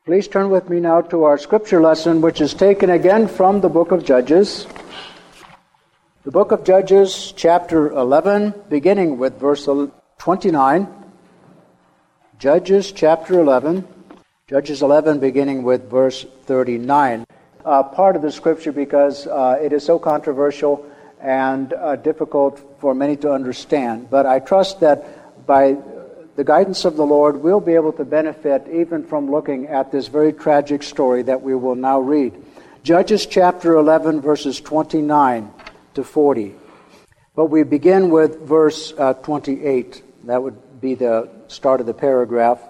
Please turn with me now to our scripture lesson, which is taken again from the book of Judges. The book of Judges, chapter 11, beginning with verse 29. Judges, chapter 11. Judges 11, beginning with verse 39. Part of the scripture because it is so controversial and difficult for many to understand. But I trust that by the guidance of the Lord, we'll be able to benefit even from looking at this very tragic story that we will now read. Judges chapter 11, verses 29 to 40. But we begin with verse 28. That would be the start of the paragraph.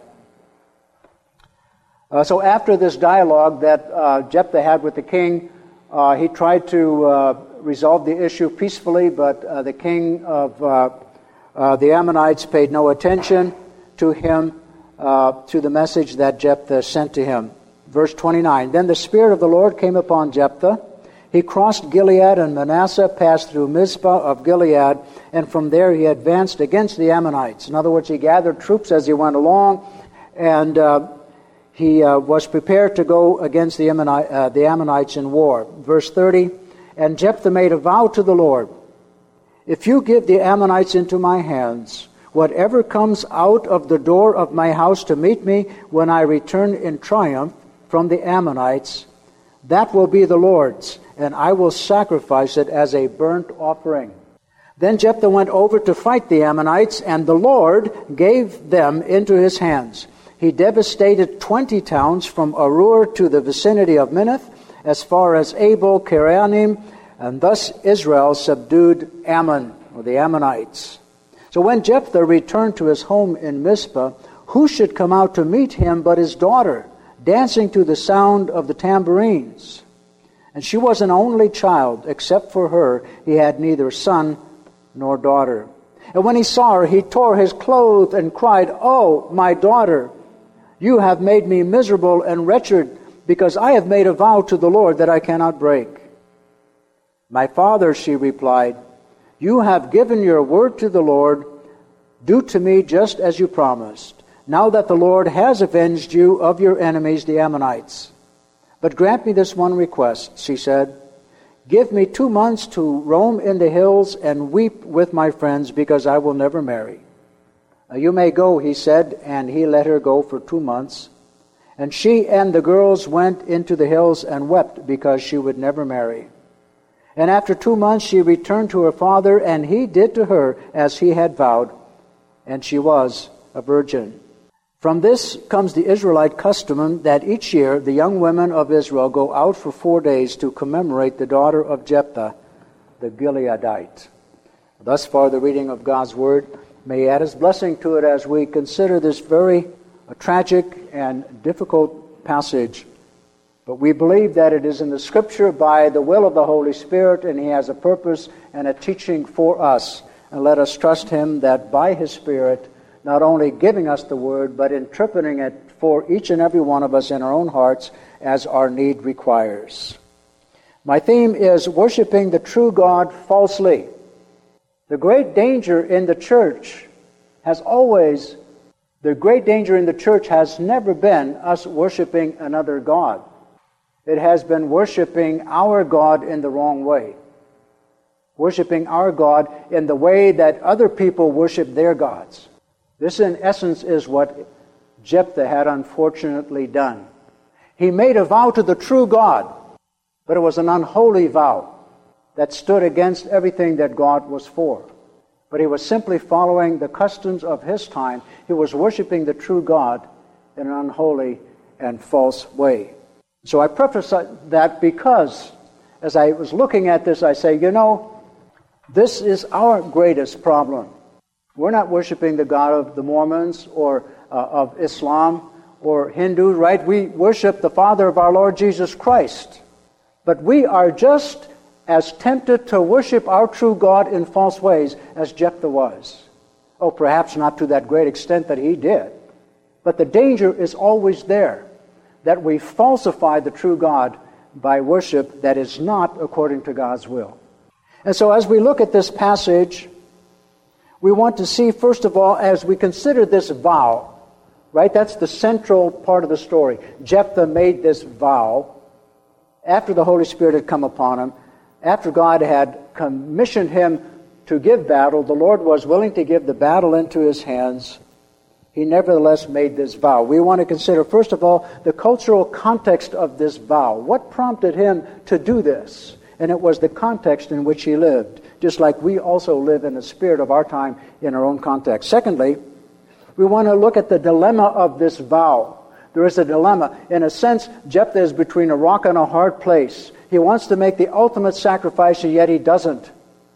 So after this dialogue that Jephthah had with the king, he tried to resolve the issue peacefully, but the king of the Ammonites paid no attention to him, to the message that Jephthah sent to him. Verse 29, Then the Spirit of the Lord came upon Jephthah. He crossed Gilead, and Manasseh passed through Mizpah of Gilead, and from there he advanced against the Ammonites. In other words, he gathered troops as he went along, and he was prepared to go against the Ammonites in war. Verse 30, And Jephthah made a vow to the Lord, If you give the Ammonites into my hands, whatever comes out of the door of my house to meet me when I return in triumph from the Ammonites, that will be the Lord's, and I will sacrifice it as a burnt offering. Then Jephthah went over to fight the Ammonites, and the Lord gave them into his hands. He devastated 20 towns from Aroer to the vicinity of Minnith, as far as Abel Kirianim, and thus Israel subdued Ammon, or the Ammonites. So when Jephthah returned to his home in Mizpah, who should come out to meet him but his daughter, dancing to the sound of the tambourines? And she was an only child. Except for her, he had neither son nor daughter. And when he saw her, he tore his clothes and cried, Oh, my daughter, you have made me miserable and wretched, because I have made a vow to the Lord that I cannot break. My father, she replied, You have given your word to the Lord. Do to me just as you promised, now that the Lord has avenged you of your enemies, the Ammonites. But grant me this one request, she said. Give me 2 months to roam in the hills and weep with my friends, because I will never marry. You may go, he said, and he let her go for 2 months. And she and the girls went into the hills and wept because she would never marry. And after 2 months she returned to her father, and he did to her as he had vowed, and she was a virgin. From this comes the Israelite custom that each year the young women of Israel go out for 4 days to commemorate the daughter of Jephthah, the Gileadite. Thus far the reading of God's Word. May He add His blessing to it as we consider this very tragic and difficult passage. But we believe that it is in the Scripture by the will of the Holy Spirit, and He has a purpose and a teaching for us. And let us trust Him that by His Spirit, not only giving us the Word, but interpreting it for each and every one of us in our own hearts as our need requires. My theme is worshiping the true God falsely. The great danger in the church has never been us worshiping another God. It has been worshiping our God in the wrong way. Worshiping our God in the way that other people worship their gods. This, in essence, is what Jephthah had unfortunately done. He made a vow to the true God, but it was an unholy vow that stood against everything that God was for. But he was simply following the customs of his time. He was worshiping the true God in an unholy and false way. So I preface that because as I was looking at this, I say, this is our greatest problem. We're not worshiping the God of the Mormons or of Islam or Hindu, right? We worship the Father of our Lord Jesus Christ. But we are just as tempted to worship our true God in false ways as Jephthah was. Oh, perhaps not to that great extent that he did. But the danger is always there, that we falsify the true God by worship that is not according to God's will. And so as we look at this passage, we want to see, first of all, as we consider this vow, Right? That's the central part of the story. Jephthah made this vow after the Holy Spirit had come upon him, after God had commissioned him to give battle. The Lord was willing to give the battle into his hands. He nevertheless made this vow. We want to consider, first of all, the cultural context of this vow. What prompted him to do this? And it was the context in which he lived, just like we also live in the spirit of our time in our own context. Secondly, we want to look at the dilemma of this vow. There is a dilemma. In a sense, Jephthah is between a rock and a hard place. He wants to make the ultimate sacrifice, and yet he doesn't.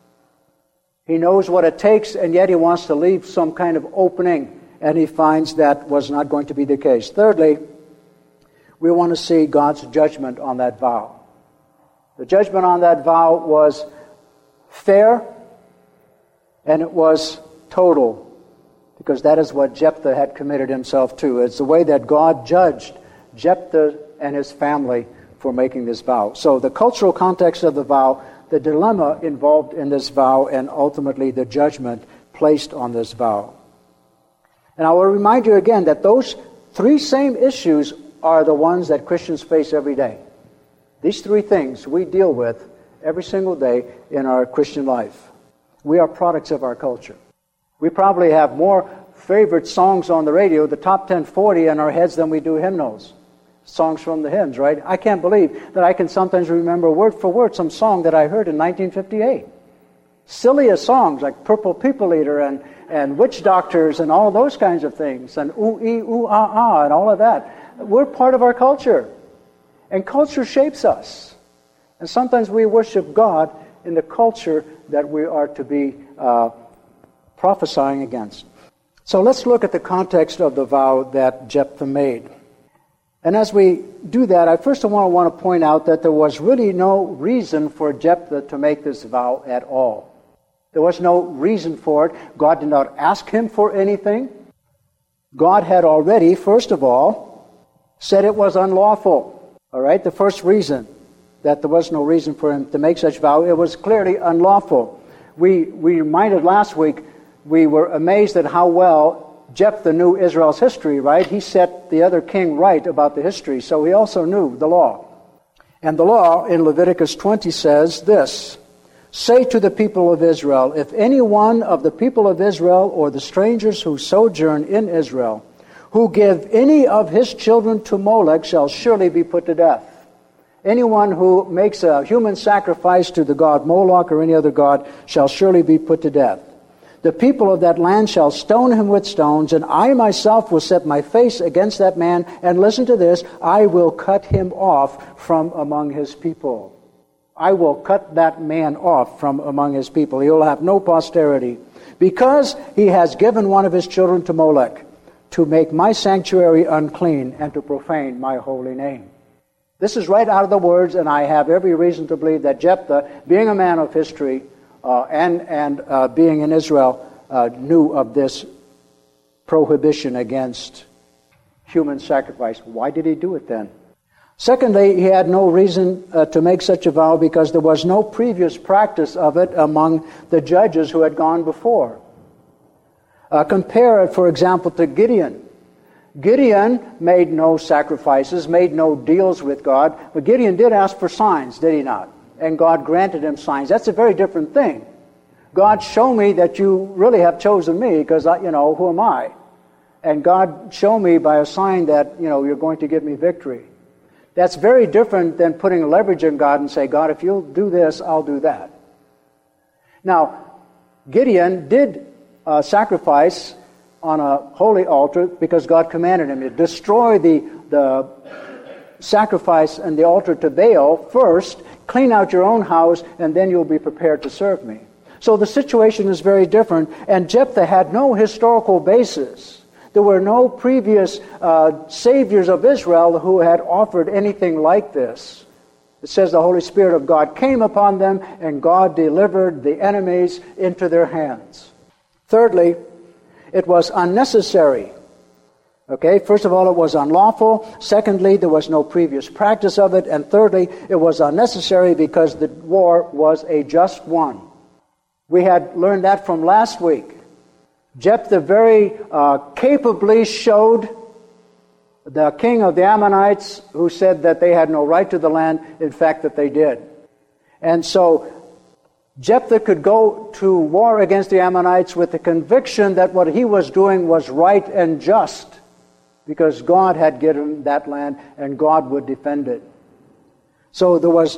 He knows what it takes, and yet he wants to leave some kind of opening, and he finds that was not going to be the case. Thirdly, we want to see God's judgment on that vow. The judgment on that vow was fair, and it was total, because that is what Jephthah had committed himself to. It's the way that God judged Jephthah and his family for making this vow. So the cultural context of the vow, the dilemma involved in this vow, and ultimately the judgment placed on this vow. And I will remind you again that those three same issues are the ones that Christians face every day. These three things we deal with every single day in our Christian life. We are products of our culture. We probably have more favorite songs on the radio, the top 10, 40 in our heads than we do hymnals. Songs from the hymns, right? I can't believe that I can sometimes remember word for word some song that I heard in 1958. Silliest songs like Purple People Eater and Witch Doctors and all those kinds of things, and ooh-ee, ooh-ah-ah, and all of that. We're part of our culture. And culture shapes us. And sometimes we worship God in the culture that we are to be prophesying against. So let's look at the context of the vow that Jephthah made. And as we do that, I first of all want to point out that there was really no reason for Jephthah to make this vow at all. There was no reason for it. God did not ask him for anything. God had already, first of all, said it was unlawful. All right, the first reason that there was no reason for him to make such vow, it was clearly unlawful. We reminded last week, we were amazed at how well Jephthah knew Israel's history, right? He set the other king right about the history, so he also knew the law. And the law in Leviticus 20 says this, "Say to the people of Israel, if any one of the people of Israel or the strangers who sojourn in Israel, who give any of his children to Molech shall surely be put to death." Anyone who makes a human sacrifice to the god Moloch or any other god shall surely be put to death. The people of that land shall stone him with stones, and I myself will set my face against that man, and listen to this, I will cut him off from among his people. I will cut that man off from among his people. He will have no posterity, because he has given one of his children to Molech, to make my sanctuary unclean and to profane my holy name. This is right out of the words, and I have every reason to believe that Jephthah, being a man of history and being in Israel, knew of this prohibition against human sacrifice. Why did he do it then? Secondly, he had no reason to make such a vow because there was no previous practice of it among the judges who had gone before. Compare it, for example, to Gideon. Gideon made no sacrifices, made no deals with God, but Gideon did ask for signs, did he not? And God granted him signs. That's a very different thing. God, show me that you really have chosen me, because, who am I? And God, show me by a sign that, you're going to give me victory. That's very different than putting leverage in God and say, God, if you'll do this, I'll do that. Now, Gideon did sacrifice on a holy altar because God commanded him to destroy the sacrifice and the altar to Baal first, clean out your own house, and then you'll be prepared to serve me. So the situation is very different, and Jephthah had no historical basis. There were no previous saviors of Israel who had offered anything like this. It says the Holy Spirit of God came upon them, and God delivered the enemies into their hands. Thirdly, it was unnecessary. Okay, first of all, it was unlawful. Secondly, there was no previous practice of it. And thirdly, it was unnecessary because the war was a just one. We had learned that from last week. Jephthah very capably showed the king of the Ammonites, who said that they had no right to the land, in fact that they did. And so Jephthah could go to war against the Ammonites with the conviction that what he was doing was right and just, because God had given him that land and God would defend it. So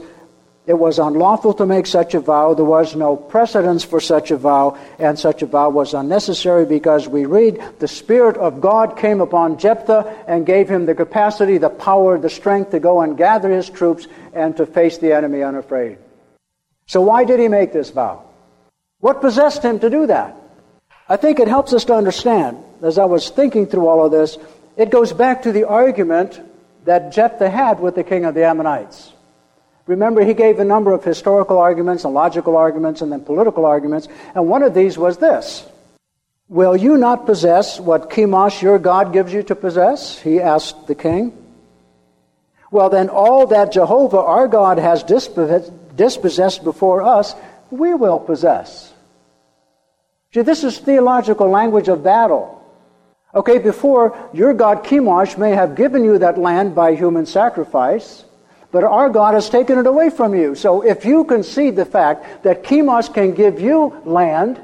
it was unlawful to make such a vow. There was no precedence for such a vow, and such a vow was unnecessary because we read the Spirit of God came upon Jephthah and gave him the capacity, the power, the strength to go and gather his troops and to face the enemy unafraid. So why did he make this vow? What possessed him to do that? I think it helps us to understand, as I was thinking through all of this, it goes back to the argument that Jephthah had with the king of the Ammonites. Remember, he gave a number of historical arguments and logical arguments and then political arguments, and one of these was this. Will you not possess what Chemosh, your God, gives you to possess? He asked the king. Well, then all that Jehovah, our God, has dispossessed before us, we will possess. See, this is theological language of battle. Okay, before, your God Chemosh may have given you that land by human sacrifice, but our God has taken it away from you. So if you concede the fact that Chemosh can give you land,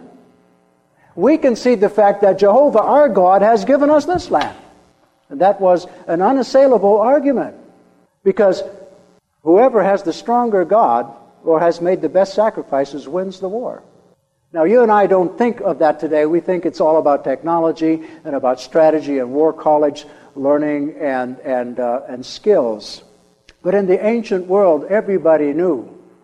we concede the fact that Jehovah, our God, has given us this land. And that was an unassailable argument, because whoever has the stronger God or has made the best sacrifices wins the war. Now, you and I don't think of that today. We think it's all about technology and about strategy and war college learning and skills. But in the ancient world, everybody knew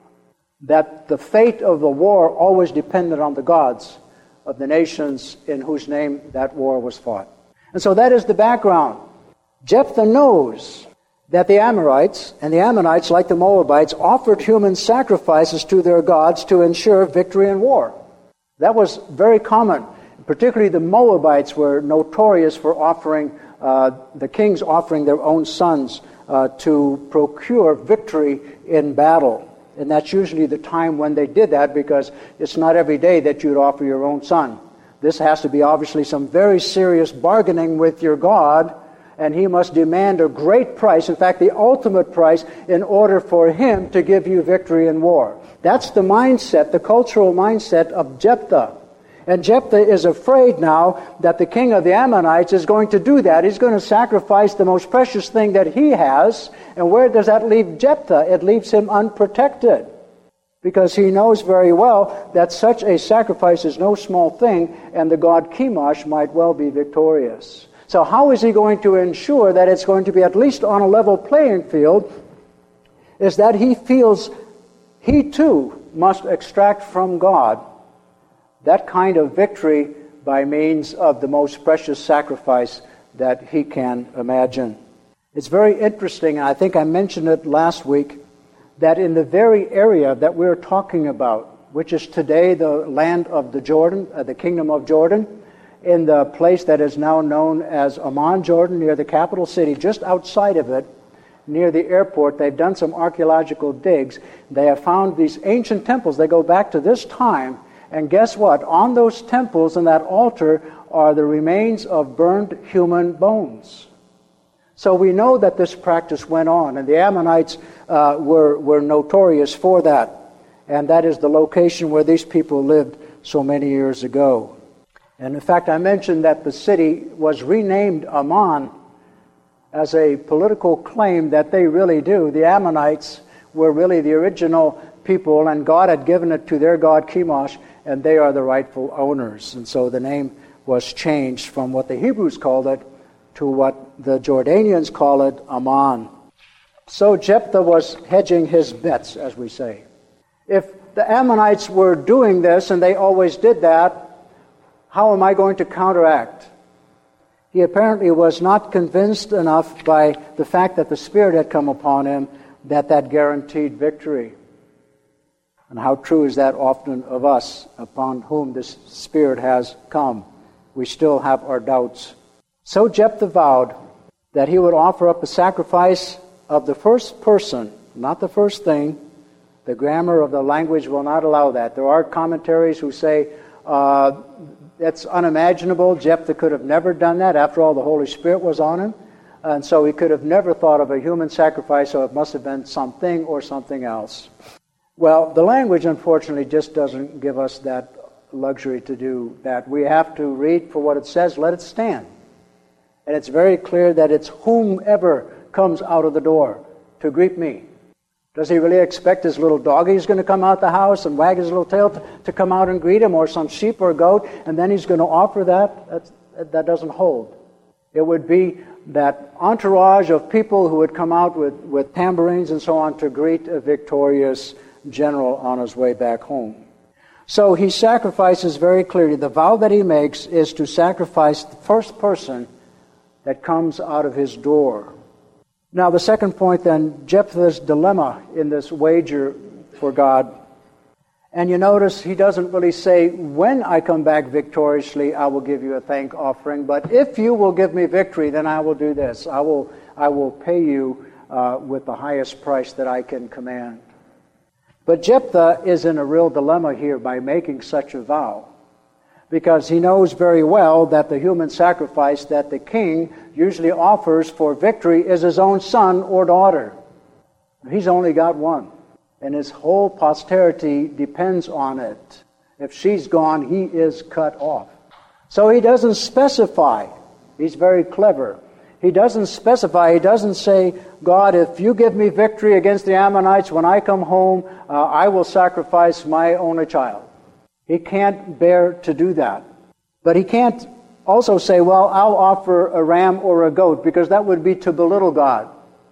that the fate of the war always depended on the gods of the nations in whose name that war was fought. And so that is the background. Jephthah knows that the Amorites and the Ammonites, like the Moabites, offered human sacrifices to their gods to ensure victory in war. That was very common. Particularly the Moabites were notorious for offering, the kings offering their own sons to procure victory in battle. And that's usually the time when they did that, because it's not every day that you'd offer your own son. This has to be obviously some very serious bargaining with your God, and he must demand a great price, in fact the ultimate price, in order for him to give you victory in war. That's the mindset, the cultural mindset of Jephthah. And Jephthah is afraid now that the king of the Ammonites is going to do that. He's going to sacrifice the most precious thing that he has. And where does that leave Jephthah? It leaves him unprotected, because he knows very well that such a sacrifice is no small thing, and the god Chemosh might well be victorious. So how is he going to ensure that it's going to be at least on a level playing field? Is that he feels he too must extract from God that kind of victory by means of the most precious sacrifice that he can imagine. It's very interesting, and I think I mentioned it last week, that in the very area that we're talking about, which is today the land of the Jordan, the kingdom of Jordan, in the place that is now known as Amman, Jordan, near the capital city, just outside of it, near the airport, they've done some archaeological digs. They have found these ancient temples. They go back to this time. And guess what? On those temples and that altar are the remains of burned human bones. So we know that this practice went on, and the Ammonites were notorious for that. And that is the location where these people lived so many years ago. And in fact, I mentioned that the city was renamed Amman as a political claim that they really do. The Ammonites were really the original people, and God had given it to their god Chemosh, and they are the rightful owners. And so the name was changed from what the Hebrews called it to what the Jordanians call it, Amman. So Jephthah was hedging his bets, as we say. If the Ammonites were doing this, and they always did that, how am I going to counteract? He apparently was not convinced enough by the fact that the Spirit had come upon him that guaranteed victory. And how true is that often of us, upon whom this Spirit has come? We still have our doubts. So Jephthah vowed that he would offer up a sacrifice of the first person, not the first thing. The grammar of the language will not allow that. There are commentaries who say that's unimaginable. Jephthah could have never done that. After all, the Holy Spirit was on him. And so he could have never thought of a human sacrifice, so it must have been something or something else. Well, the language, unfortunately, just doesn't give us that luxury to do that. We have to read for what it says, let it stand. And it's very clear that it's whomever comes out of the door to greet me. Does he really expect his little doggy's going to come out the house and wag his little tail to come out and greet him, or some sheep or goat, and then he's going to offer that? That doesn't hold. It would be that entourage of people who would come out with tambourines and so on to greet a victorious general on his way back home. So he sacrifices very clearly. The vow that he makes is to sacrifice the first person that comes out of his door. Now the second point then, Jephthah's dilemma in this wager for God. And you notice he doesn't really say, when I come back victoriously, I will give you a thank offering. But if you will give me victory, then I will do this. I will pay you with the highest price that I can command. But Jephthah is in a real dilemma here by making such a vow, because he knows very well that the human sacrifice that the king usually offers for victory is his own son or daughter. He's only got one, and his whole posterity depends on it. If she's gone, he is cut off. So he doesn't specify. He's very clever. He doesn't specify. He doesn't say, God, if you give me victory against the Ammonites, when I come home, I will sacrifice my only child. He can't bear to do that. But he can't also say, well, I'll offer a ram or a goat, because that would be to belittle God.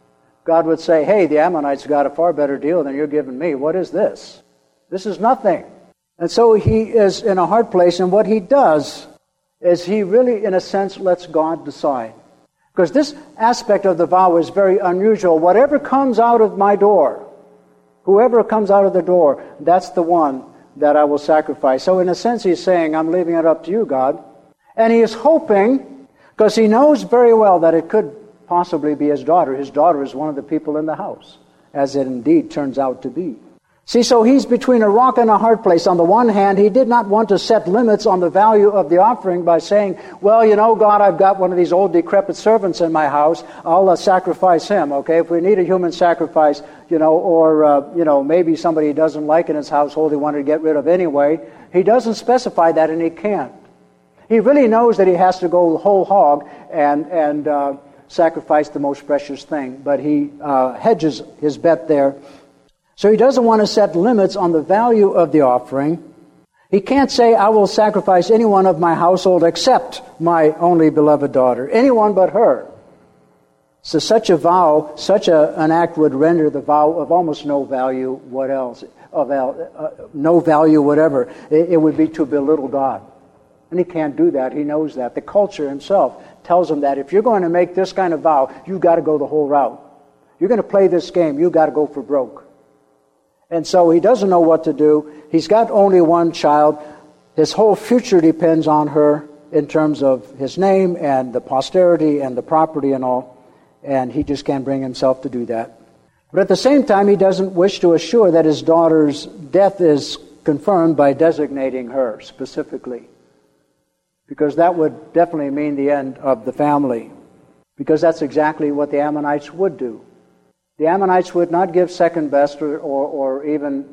God would say, hey, the Ammonites got a far better deal than you're giving me. What is this? This is nothing. And so he is in a hard place, and what he does is he really, in a sense, lets God decide. Because this aspect of the vow is very unusual. Whatever comes out of my door, whoever comes out of the door, that's the one that I will sacrifice. So in a sense, he's saying, I'm leaving it up to you, God. And he is hoping, because he knows very well that it could possibly be his daughter. His daughter is one of the people in the house, as it indeed turns out to be. See, so he's between a rock and a hard place. On the one hand, he did not want to set limits on the value of the offering by saying, well, you know, God, I've got one of these old decrepit servants in my house. I'll sacrifice him, okay? If we need a human sacrifice, or maybe somebody he doesn't like in his household he wanted to get rid of anyway. He doesn't specify that, and he can't. He really knows that he has to go whole hog and sacrifice the most precious thing. But he hedges his bet there. So he doesn't want to set limits on the value of the offering. He can't say, I will sacrifice anyone of my household except my only beloved daughter. Anyone but her. So such a vow, an act would render the vow of almost no value. What else? No value whatever. It would be to belittle God. And he can't do that. He knows that. The culture himself tells him that if you're going to make this kind of vow, you've got to go the whole route. You're going to play this game, you've got to go for broke. And so he doesn't know what to do. He's got only one child. His whole future depends on her in terms of his name and the posterity and the property and all. And he just can't bring himself to do that. But at the same time, he doesn't wish to assure that his daughter's death is confirmed by designating her specifically. Because that would definitely mean the end of the family. Because that's exactly what the Ammonites would do. The Ammonites would not give second best or even,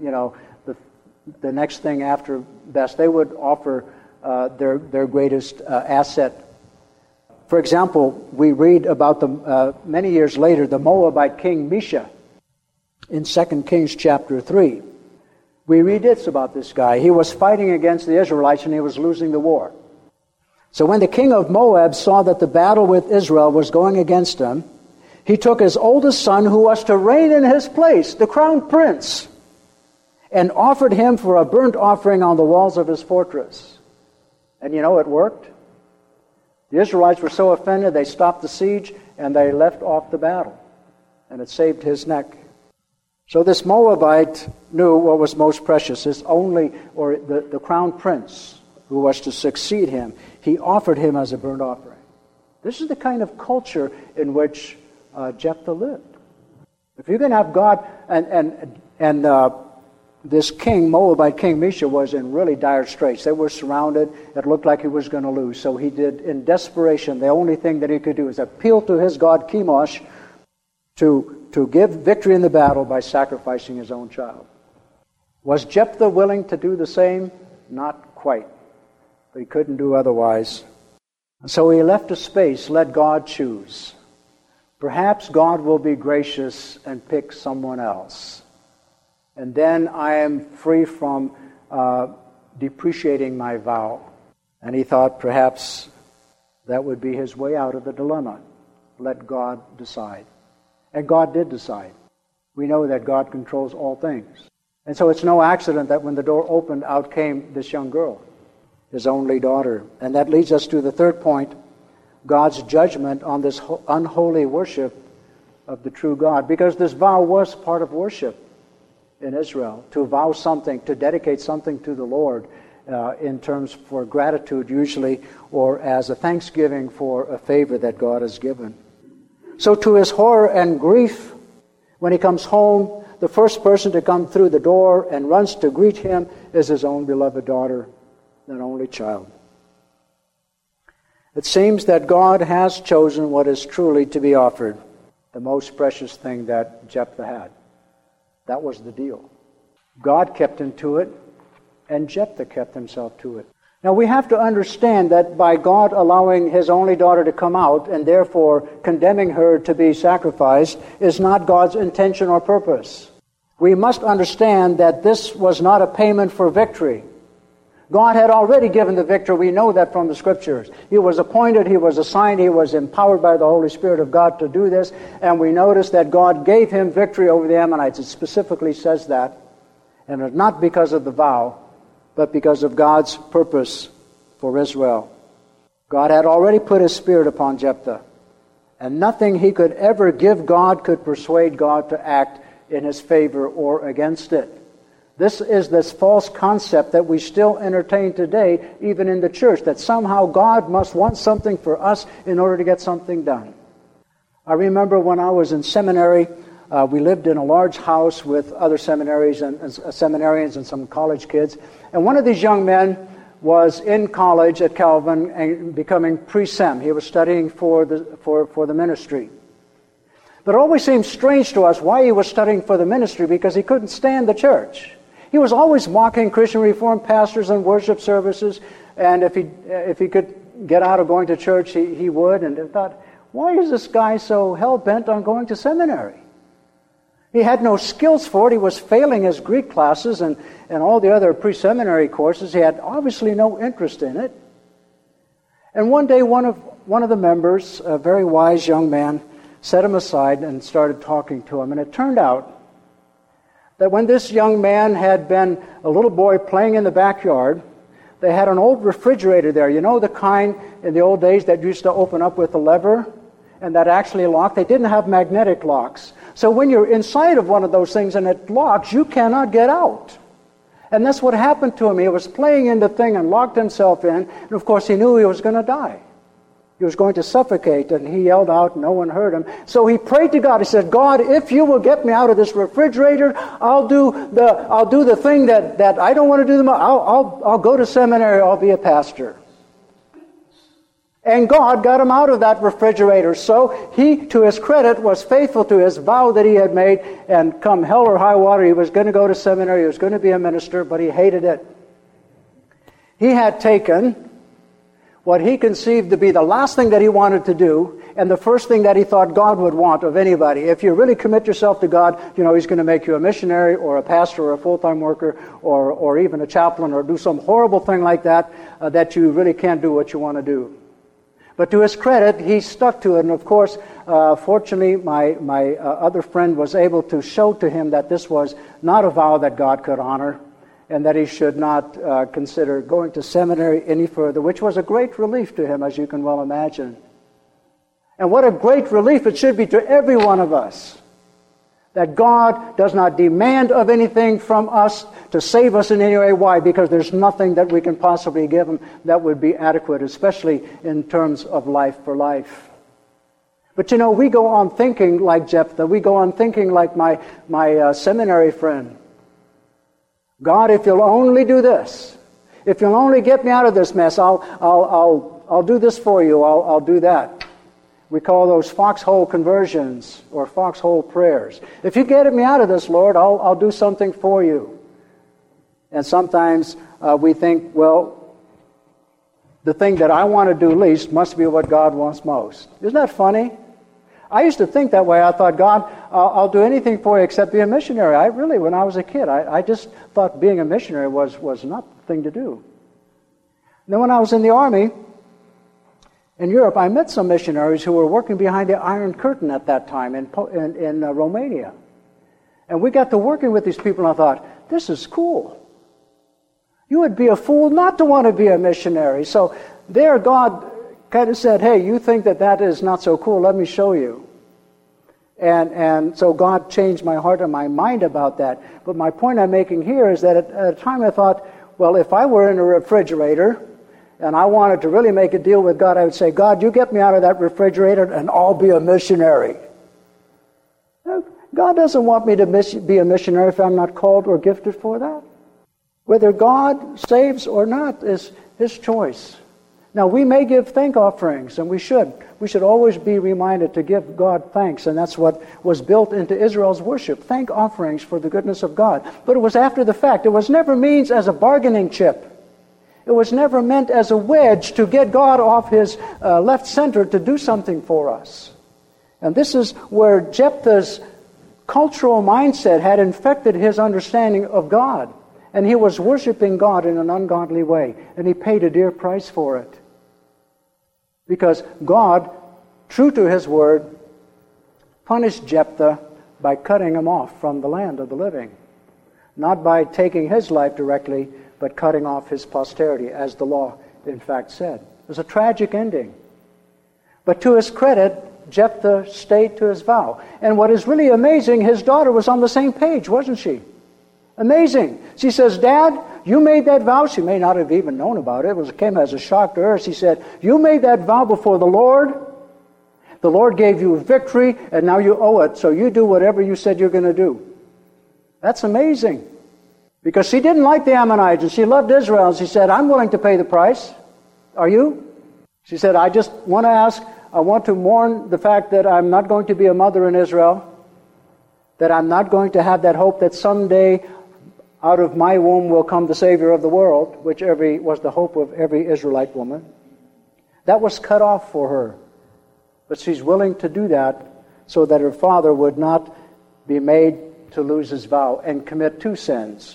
the next thing after best. They would offer their greatest asset. For example, we read about many years later, the Moabite king Mesha in 2 Kings chapter 3. We read this about this guy. He was fighting against the Israelites and he was losing the war. So when the king of Moab saw that the battle with Israel was going against him, he took his oldest son, who was to reign in his place, the crown prince, and offered him for a burnt offering on the walls of his fortress. And it worked. The Israelites were so offended, they stopped the siege, and they left off the battle. And it saved his neck. So this Moabite knew what was most precious. The crown prince who was to succeed him, he offered him as a burnt offering. This is the kind of culture in which Jephthah lived. If you're going to have God, and this king, Moabite King Mesha, was in really dire straits. They were surrounded. It looked like he was going to lose. So he did, in desperation, the only thing that he could do is appeal to his god Chemosh to give victory in the battle by sacrificing his own child. Was Jephthah willing to do the same? Not quite. But he couldn't do otherwise. So he left a space, let God choose. Perhaps God will be gracious and pick someone else. And then I am free from depreciating my vow. And he thought perhaps that would be his way out of the dilemma. Let God decide. And God did decide. We know that God controls all things. And so it's no accident that when the door opened, out came this young girl, his only daughter. And that leads us to the third point, God's judgment on this unholy worship of the true God. Because this vow was part of worship in Israel, to vow something, to dedicate something to the Lord in terms for gratitude usually, or as a thanksgiving for a favor that God has given. So to his horror and grief, when he comes home, the first person to come through the door and runs to greet him is his own beloved daughter, an only child. It seems that God has chosen what is truly to be offered, the most precious thing that Jephthah had. That was the deal. God kept him to it, and Jephthah kept himself to it. Now we have to understand that by God allowing his only daughter to come out and therefore condemning her to be sacrificed is not God's intention or purpose. We must understand that this was not a payment for victory. God had already given the victory. We know that from the Scriptures. He was appointed, he was assigned, he was empowered by the Holy Spirit of God to do this. And we notice that God gave him victory over the Ammonites. It specifically says that. And it's not because of the vow, but because of God's purpose for Israel. God had already put his Spirit upon Jephthah. And nothing he could ever give God could persuade God to act in his favor or against it. This is this false concept that we still entertain today, even in the church, that somehow God must want something for us in order to get something done. I remember when I was in seminary, we lived in a large house with other seminaries and seminarians and some college kids. And one of these young men was in college at Calvin and becoming pre-sem. He was studying for the ministry. But it always seemed strange to us why he was studying for the ministry, because he couldn't stand the church. He was always mocking Christian Reformed pastors and worship services, and if he could get out of going to church, he would. And I thought, why is this guy so hell-bent on going to seminary? He had no skills for it. He was failing his Greek classes and all the other pre-seminary courses. He had obviously no interest in it. And one day, one of the members, a very wise young man, set him aside and started talking to him. And it turned out that when this young man had been a little boy playing in the backyard, they had an old refrigerator there. You know, the kind in the old days that used to open up with a lever and that actually locked? They didn't have magnetic locks. So when you're inside of one of those things and it locks, you cannot get out. And that's what happened to him. He was playing in the thing and locked himself in. And of course he knew he was going to die. He was going to suffocate, and he yelled out, no one heard him. So he prayed to God. He said, God, if you will get me out of this refrigerator, I'll do the thing that I don't want to do. I'll go to seminary. I'll be a pastor. And God got him out of that refrigerator. So he, to his credit, was faithful to his vow that he had made. And come hell or high water, he was going to go to seminary. He was going to be a minister, but he hated it. He had taken what he conceived to be the last thing that he wanted to do, and the first thing that he thought God would want of anybody. If you really commit yourself to God, you know, he's going to make you a missionary or a pastor or a full-time worker or even a chaplain, or do some horrible thing like that, that you really can't do what you want to do. But to his credit, he stuck to it. And of course, fortunately, my other friend was able to show to him that this was not a vow that God could honor, and that he should not consider going to seminary any further, which was a great relief to him, as you can well imagine. And what a great relief it should be to every one of us, that God does not demand of anything from us to save us in any way. Why? Because there's nothing that we can possibly give him that would be adequate, especially in terms of life for life. But you know, we go on thinking like Jephthah. We go on thinking like my seminary friend. God, if you'll only do this, if you'll only get me out of this mess, I'll do this for you. I'll do that. We call those foxhole conversions or foxhole prayers. If you get me out of this, Lord, I'll do something for you. And sometimes we think, well, the thing that I want to do least must be what God wants most. Isn't that funny? I used to think that way. I thought, God, I'll do anything for you except be a missionary. When I was a kid, I just thought being a missionary was not the thing to do. And then when I was in the army in Europe, I met some missionaries who were working behind the Iron Curtain at that time in Romania. And we got to working with these people, and I thought, this is cool. You would be a fool not to want to be a missionary. So there God kind of said, hey, you think that is not so cool, let me show you. And so God changed my heart and my mind about that. But my point I'm making here is that at a time I thought, well, if I were in a refrigerator and I wanted to really make a deal with God, I would say, God, you get me out of that refrigerator and I'll be a missionary. God doesn't want me to be a missionary if I'm not called or gifted for that. Whether God saves or not is His choice. Now, we may give thank offerings, and we should. We should always be reminded to give God thanks, and that's what was built into Israel's worship, thank offerings for the goodness of God. But it was after the fact. It was never means as a bargaining chip. It was never meant as a wedge to get God off His left center to do something for us. And this is where Jephthah's cultural mindset had infected his understanding of God. And he was worshiping God in an ungodly way. And he paid a dear price for it. Because God, true to His word, punished Jephthah by cutting him off from the land of the living. Not by taking his life directly, but cutting off his posterity, as the law in fact said. It was a tragic ending. But to his credit, Jephthah stayed to his vow. And what is really amazing, his daughter was on the same page, wasn't she? Amazing. She says, Dad, you made that vow. She may not have even known about it. It came as a shock to her. She said, you made that vow before the Lord. The Lord gave you victory, and now you owe it. So you do whatever you said you're going to do. That's amazing. Because she didn't like the Ammonites, and she loved Israel. And she said, I'm willing to pay the price. Are you? She said, I just want to ask, I want to mourn the fact that I'm not going to be a mother in Israel. That I'm not going to have that hope that someday out of my womb will come the Savior of the world, which was the hope of every Israelite woman. That was cut off for her. But she's willing to do that so that her father would not be made to lose his vow and commit two sins.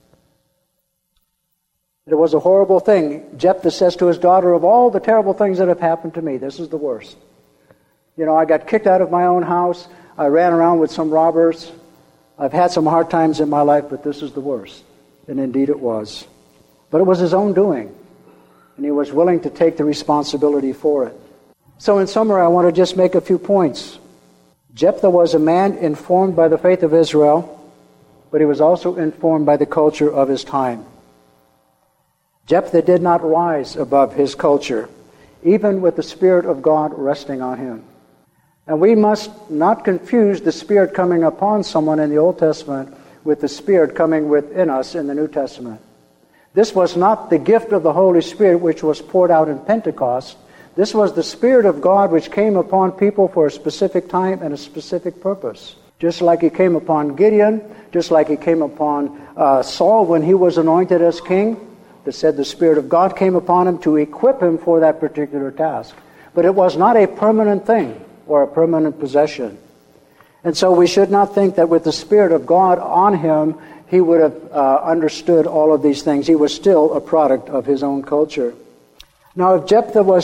It was a horrible thing. Jephthah says to his daughter, of all the terrible things that have happened to me, this is the worst. I got kicked out of my own house. I ran around with some robbers. I've had some hard times in my life, but this is the worst. And indeed it was. But it was his own doing. And he was willing to take the responsibility for it. So in summary, I want to just make a few points. Jephthah was a man informed by the faith of Israel, but he was also informed by the culture of his time. Jephthah did not rise above his culture, even with the Spirit of God resting on him. And we must not confuse the Spirit coming upon someone in the Old Testament with the Spirit coming within us in the New Testament. This was not the gift of the Holy Spirit which was poured out in Pentecost. This was the Spirit of God which came upon people for a specific time and a specific purpose. Just like He came upon Gideon, just like He came upon Saul when he was anointed as king. That said the Spirit of God came upon him to equip him for that particular task. But it was not a permanent thing or a permanent possession. And so we should not think that with the Spirit of God on him, he would have understood all of these things. He was still a product of his own culture. Now, if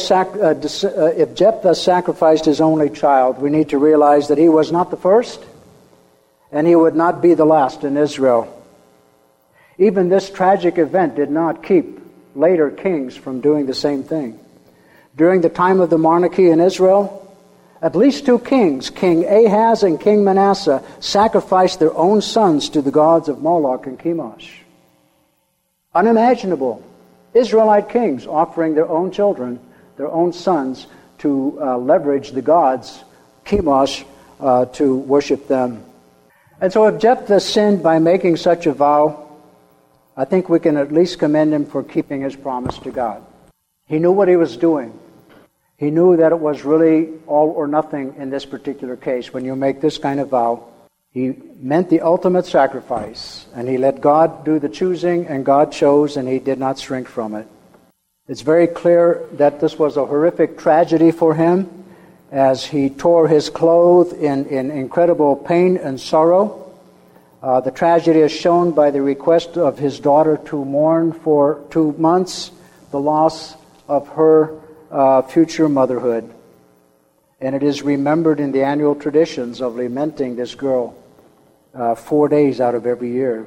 Jephthah sacrificed his only child, we need to realize that he was not the first, and he would not be the last in Israel. Even this tragic event did not keep later kings from doing the same thing. During the time of the monarchy in Israel, at least two kings, King Ahaz and King Manasseh, sacrificed their own sons to the gods of Moloch and Chemosh. Unimaginable. Israelite kings offering their own children, their own sons, to leverage the gods, Chemosh, to worship them. And so if Jephthah sinned by making such a vow, I think we can at least commend him for keeping his promise to God. He knew what he was doing. He knew that it was really all or nothing in this particular case. When you make this kind of vow, he meant the ultimate sacrifice, and he let God do the choosing, and God chose, and he did not shrink from it. It's very clear that this was a horrific tragedy for him as he tore his clothes in incredible pain and sorrow. The tragedy is shown by the request of his daughter to mourn for 2 months the loss of her future motherhood. And it is remembered in the annual traditions of lamenting this girl 4 days out of every year.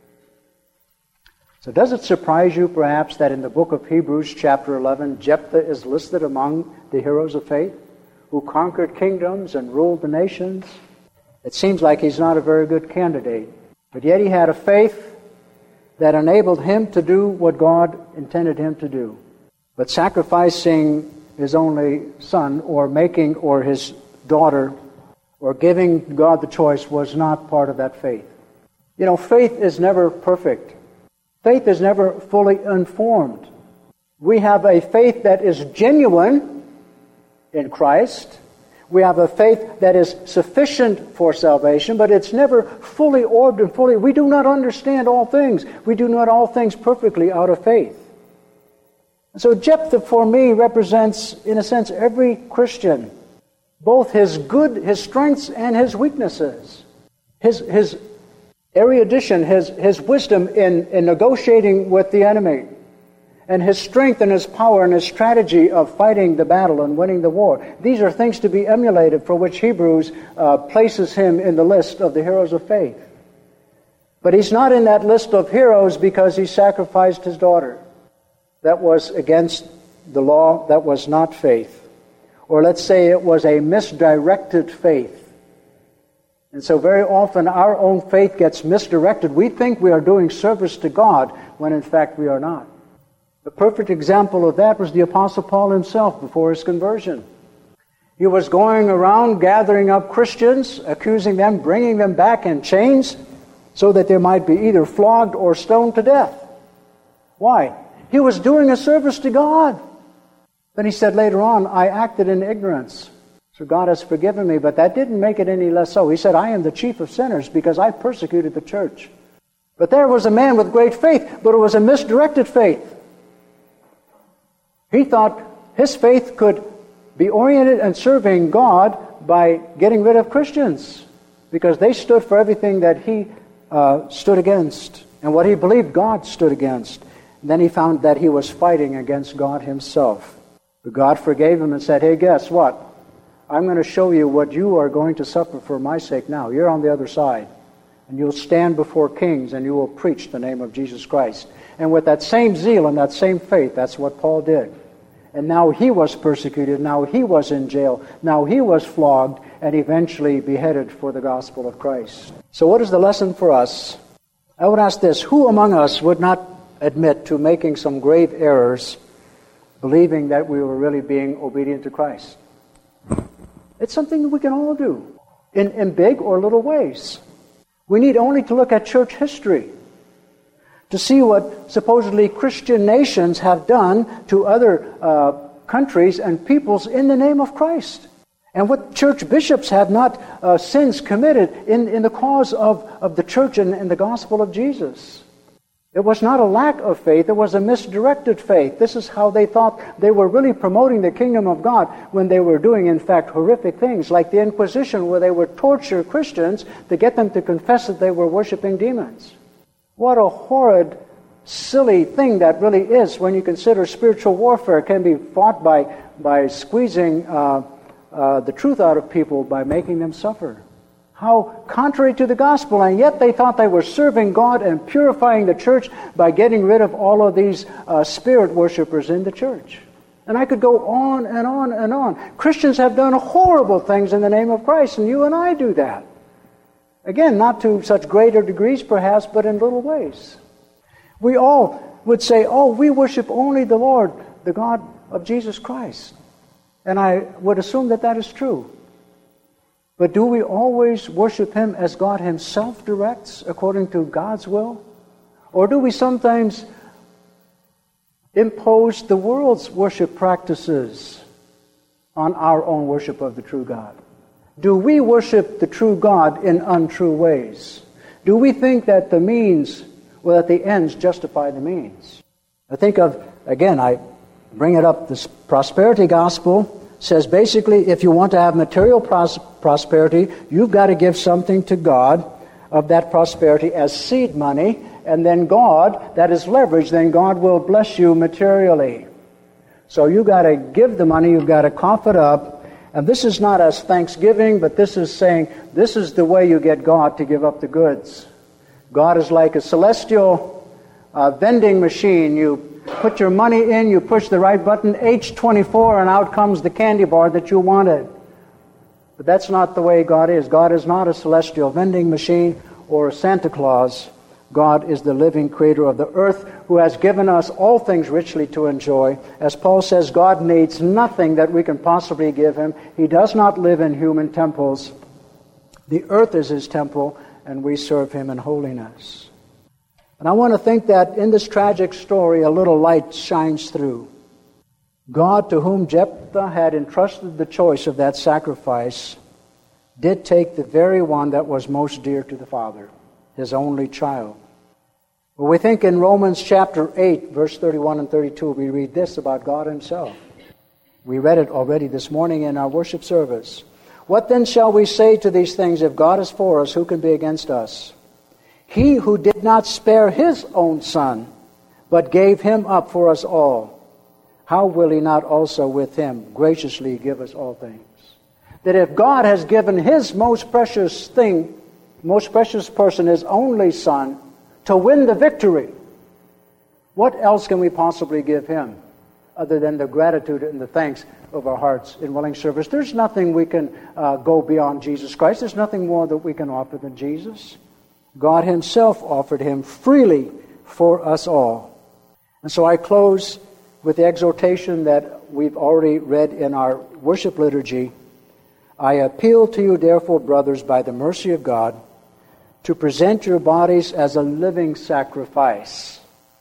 So does it surprise you perhaps that in the book of Hebrews chapter 11, Jephthah is listed among the heroes of faith who conquered kingdoms and ruled the nations? It seems like he's not a very good candidate. But yet he had a faith that enabled him to do what God intended him to do. But sacrificing his only son or his daughter or giving God the choice was not part of that faith. You know, faith is never perfect. Faith is never fully informed. We have a faith that is genuine in Christ. We have a faith that is sufficient for salvation, but it's never fully orbed and fully. We do not understand all things. We do not all things perfectly out of faith. So Jephthah, for me, represents, in a sense, every Christian, both his strengths and his weaknesses. His erudition, his wisdom in negotiating with the enemy, and his strength and his power and his strategy of fighting the battle and winning the war. These are things to be emulated, for which Hebrews places him in the list of the heroes of faith. But he's not in that list of heroes because he sacrificed his daughter. That was against the law. That was not faith. Or let's say it was a misdirected faith. And so very often our own faith gets misdirected. We think we are doing service to God when in fact we are not. The perfect example of that was the Apostle Paul himself before his conversion. He was going around gathering up Christians, accusing them, bringing them back in chains so that they might be either flogged or stoned to death. Why? He was doing a service to God. Then he said later on, I acted in ignorance. So God has forgiven me, but that didn't make it any less so. He said, I am the chief of sinners because I persecuted the church. But there was a man with great faith, but it was a misdirected faith. He thought his faith could be oriented and serving God by getting rid of Christians because they stood for everything that he stood against and what he believed God stood against. And then he found that he was fighting against God himself. But God forgave him and said, hey, guess what? I'm going to show you what you are going to suffer for my sake now. You're on the other side. And you'll stand before kings and you will preach the name of Jesus Christ. And with that same zeal and that same faith, that's what Paul did. And now he was persecuted, now he was in jail, now he was flogged, and eventually beheaded for the gospel of Christ. So what is the lesson for us? I would ask this, who among us would not admit to making some grave errors, believing that we were really being obedient to Christ? It's something that we can all do, in big or little ways. We need only to look at church history to see what supposedly Christian nations have done to other countries and peoples in the name of Christ. And what church bishops have not sins committed in the cause of the church and the gospel of Jesus. It was not a lack of faith, it was a misdirected faith. This is how they thought they were really promoting the kingdom of God when they were doing, in fact, horrific things, like the Inquisition, where they would torture Christians to get them to confess that they were worshiping demons. What a horrid, silly thing that really is when you consider spiritual warfare can be fought by squeezing the truth out of people, by making them suffer. How contrary to the gospel, and yet they thought they were serving God and purifying the church by getting rid of all of these spirit worshipers in the church. And I could go on and on and on. Christians have done horrible things in the name of Christ, and you and I do that. Again, not to such greater degrees perhaps, but in little ways. We all would say, oh, we worship only the Lord, the God of Jesus Christ. And I would assume that that is true. But do we always worship Him as God Himself directs, according to God's will? Or do we sometimes impose the world's worship practices on our own worship of the true God? Do we worship the true God in untrue ways? Do we think that the means, or that the ends justify the means? I think of, again, I bring it up, this prosperity gospel says basically if you want to have material prosperity, you've got to give something to God of that prosperity as seed money, and then God, that is leverage, then God will bless you materially. So you've got to give the money, you've got to cough it up, and this is not as thanksgiving, but this is saying this is the way you get God to give up the goods. God is like a celestial vending machine. You put your money in, you push the right button, H24, and out comes the candy bar that you wanted. But that's not the way God is. God is not a celestial vending machine or a Santa Claus. God is the living creator of the earth who has given us all things richly to enjoy. As Paul says, God needs nothing that we can possibly give him. He does not live in human temples. The earth is his temple, and we serve him in holiness. And I want to think that in this tragic story, a little light shines through. God, to whom Jephthah had entrusted the choice of that sacrifice, did take the very one that was most dear to the father, his only child. Well, we think in Romans chapter 8, verse 31 and 32, we read this about God himself. We read it already this morning in our worship service. What then shall we say to these things? If God is for us, who can be against us? He who did not spare his own son, but gave him up for us all, how will he not also with him graciously give us all things? That if God has given his most precious thing, most precious person, his only son, to win the victory, what else can we possibly give him other than the gratitude and the thanks of our hearts in willing service? There's nothing we can go beyond Jesus Christ. There's nothing more that we can offer than Jesus. God himself offered him freely for us all. And so I close with the exhortation that we've already read in our worship liturgy. I appeal to you, therefore, brothers, by the mercy of God, to present your bodies as a living sacrifice.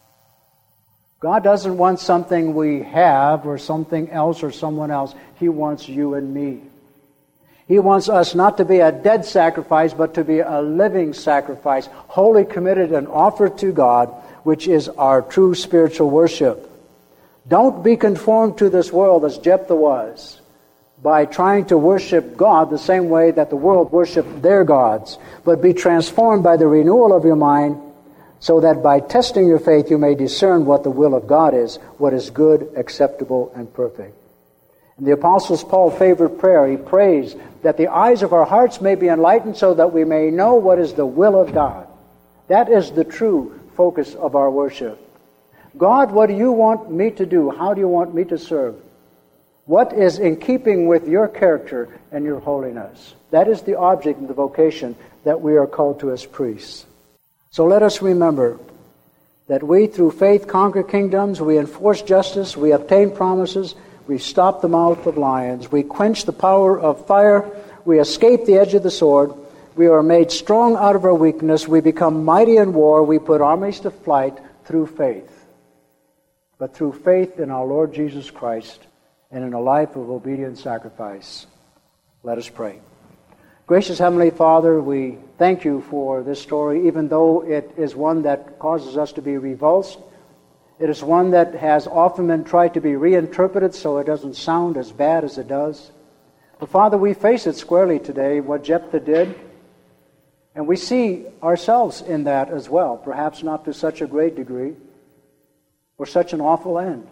God doesn't want something we have or something else or someone else. He wants you and me. He wants us not to be a dead sacrifice, but to be a living sacrifice, wholly committed and offered to God, which is our true spiritual worship. Don't be conformed to this world as Jephthah was, by trying to worship God the same way that the world worshiped their gods, but be transformed by the renewal of your mind, so that by testing your faith you may discern what the will of God is, what is good, acceptable, and perfect. And the Apostle Paul's favorite prayer, he prays that the eyes of our hearts may be enlightened so that we may know what is the will of God. That is the true focus of our worship. God, what do you want me to do? How do you want me to serve? What is in keeping with your character and your holiness? That is the object and the vocation that we are called to as priests. So let us remember that we, through faith, conquer kingdoms, we enforce justice, we obtain promises, we stop the mouth of lions, we quench the power of fire, we escape the edge of the sword, we are made strong out of our weakness, we become mighty in war, we put armies to flight through faith. But through faith in our Lord Jesus Christ and in a life of obedient sacrifice. Let us pray. Gracious Heavenly Father, we thank you for this story, even though it is one that causes us to be revulsed. It is one that has often been tried to be reinterpreted so it doesn't sound as bad as it does. But Father, we face it squarely today, what Jephthah did, and we see ourselves in that as well, perhaps not to such a great degree or such an awful end.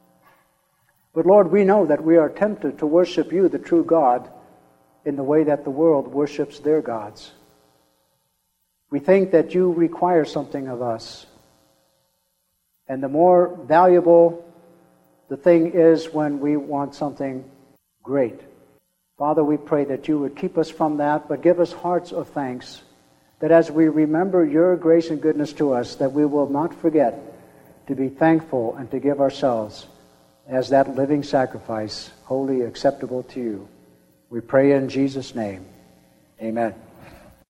But Lord, we know that we are tempted to worship you, the true God, in the way that the world worships their gods. We think that you require something of us. And the more valuable the thing is when we want something great. Father, we pray that you would keep us from that, but give us hearts of thanks, that as we remember your grace and goodness to us, that we will not forget to be thankful and to give ourselves as that living sacrifice, wholly acceptable to you. We pray in Jesus' name. Amen.